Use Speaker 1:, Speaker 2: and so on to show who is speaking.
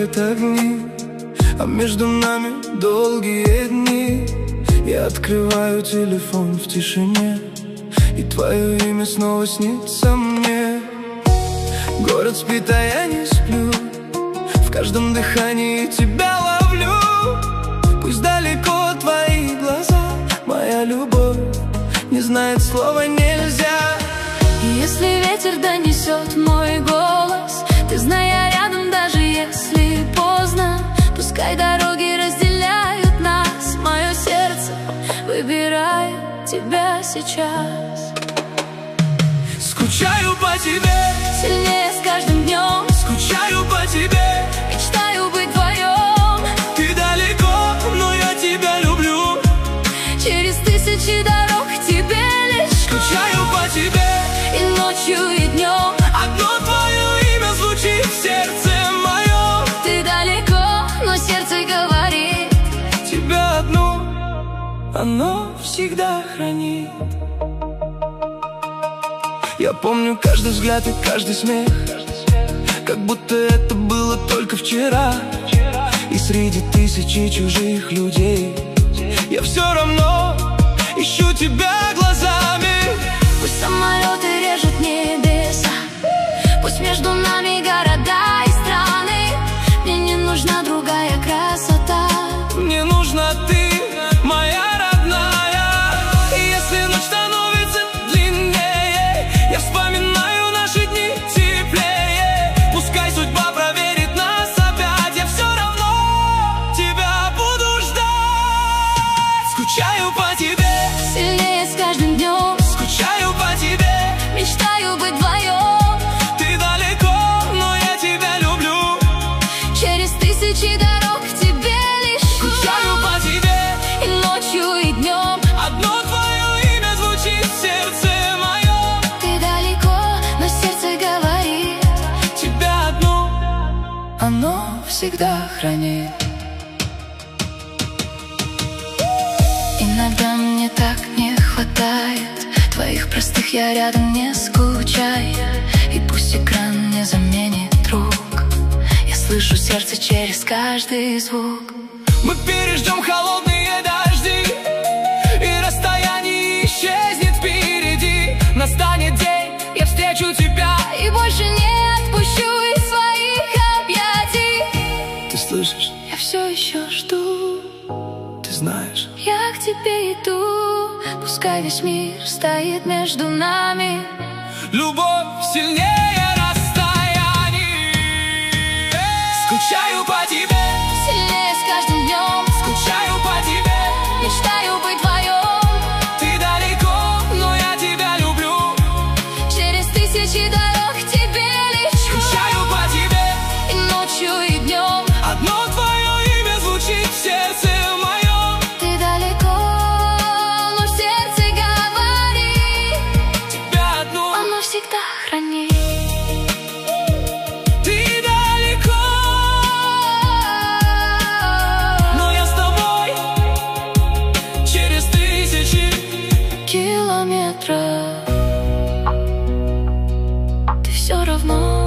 Speaker 1: горят огни, а между нами долгие дни. Я открываю телефон в тишине, и твое имя снова снится мне. Город спит, а я не сплю, в каждом дыхании тебя ловлю. Пусть далеко твои глаза, моя любовь не знает слова нельзя.
Speaker 2: И если ветер донесет мой голос, ты знай, я рядом, даже если поздно. Пускай дороги разделяют нас, мое сердце выбирает тебя сейчас.
Speaker 1: Скучаю по тебе,
Speaker 2: сильнее с каждым днем.
Speaker 1: Скучаю по тебе,
Speaker 2: мечтаю быть вдвоем.
Speaker 1: Ты далеко, но я тебя люблю.
Speaker 2: Через тысячи дорог к тебе лечу.
Speaker 1: Скучаю по тебе,
Speaker 2: и ночью, и днем.
Speaker 1: Одно твое имя звучит в сердце моем.
Speaker 2: Ты далеко, но сердце говорит:
Speaker 1: тебя одну оно всегда хранит. Я помню каждый взгляд и каждый смех, как будто это было только вчера. И среди тысячи чужих людей я все равно ищу тебя глазами.
Speaker 2: Пусть самолеты режут небеса, пусть между нами города и страны. Мне не нужна другая красота,
Speaker 1: мне нужна ты, моя родная. И если ночь становится длиннее, я вспоминаю наши дни теплее. Пускай судьба проверит нас опять, я все равно тебя буду ждать. Скучаю по тебе,
Speaker 2: сильнее с каждым днем.
Speaker 1: Скучаю по тебе,
Speaker 2: мечтаю быть вдвоем.
Speaker 1: Ты далеко, но я тебя люблю.
Speaker 2: Через тысячи дорог к тебе лечу.
Speaker 1: Скучаю по тебе,
Speaker 2: и ночью, и днем.
Speaker 1: Одно твое имя звучит в сердце моем.
Speaker 2: Ты далеко, но сердце говорит:
Speaker 1: тебя одну оно всегда хранит.
Speaker 2: Иногда мне так не хватает твоих простых, я рядом, не скучай. И пусть экран не заменит друг, я слышу сердце через каждый звук.
Speaker 1: Мы переждем холодные дожди, и расстояние исчезнет впереди. Настанет день, я встречу тебя,
Speaker 2: и больше не отпущу из своих объятий.
Speaker 1: Ты слышишь?
Speaker 2: Я все еще жду,
Speaker 1: ты знаешь,
Speaker 2: я к тебе иду. Пускай весь мир стоит между нами,
Speaker 1: любовь сильнее расстояний. Скучаю по тебе,
Speaker 2: сильнее с каждым днем.
Speaker 1: Скучаю по тебе,
Speaker 2: мечтаю быть вдвоем.
Speaker 1: Ты далеко, но я тебя люблю.
Speaker 2: Через тысячи дорог к тебе лечу.
Speaker 1: Скучаю по тебе,
Speaker 2: и ночью, и днем.
Speaker 1: Одно твое имя звучит в сердце моем.
Speaker 2: Ты далеко, но сердце говорит:
Speaker 1: тебя одну
Speaker 2: оно всегда хранит.
Speaker 1: Ты далеко, но я с тобой. Через тысячи
Speaker 2: километров ты все равно